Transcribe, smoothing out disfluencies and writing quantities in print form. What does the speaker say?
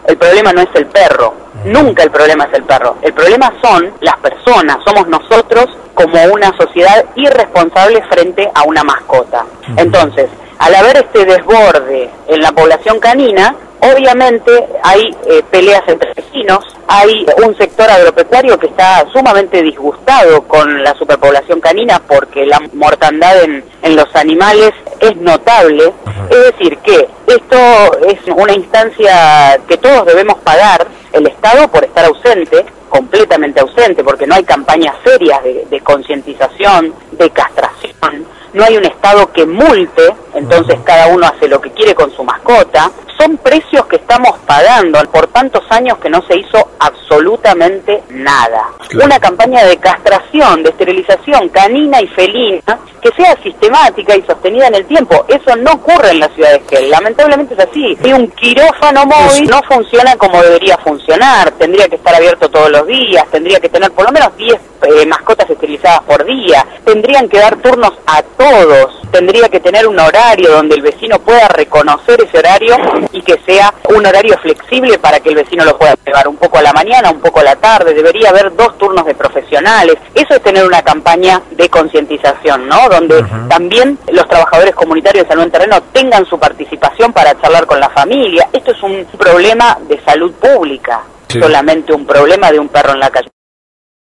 el problema no es el perro, nunca el problema es el perro, el problema son las personas, somos nosotros como una sociedad irresponsable frente a una mascota. Entonces, al haber este desborde en la población canina, obviamente hay peleas entre vecinos, hay un sector agropecuario que está sumamente disgustado con la superpoblación canina porque la mortandad en los animales es notable. Es decir, que esto es una instancia que todos debemos pagar, el Estado por estar ausente, completamente ausente, porque no hay campañas serias de concientización, de castración, no hay un Estado que multe, entonces cada uno hace lo que quiere con su mascota. Son precios que estamos pagando por tantos años que no se hizo absolutamente nada. Claro. Una campaña de castración, de esterilización canina y felina, que sea sistemática y sostenida en el tiempo. Eso no ocurre en la ciudad de Esquel, lamentablemente es así. Si un quirófano móvil no funciona como debería funcionar, tendría que estar abierto todos los días, tendría que tener por lo menos 10 mascotas esterilizadas por día, tendrían que dar turnos a todos, tendría que tener un horario donde el vecino pueda reconocer ese horario y que sea un horario flexible para que el vecino lo pueda llevar un poco a la mañana, un poco a la tarde. Debería haber 2 turnos de profesionales. Eso es tener una campaña de concientización, ¿no? Donde también los trabajadores comunitarios de salud en terreno tengan su participación para charlar con la familia. Esto es un problema de salud pública, solamente un problema de un perro en la calle.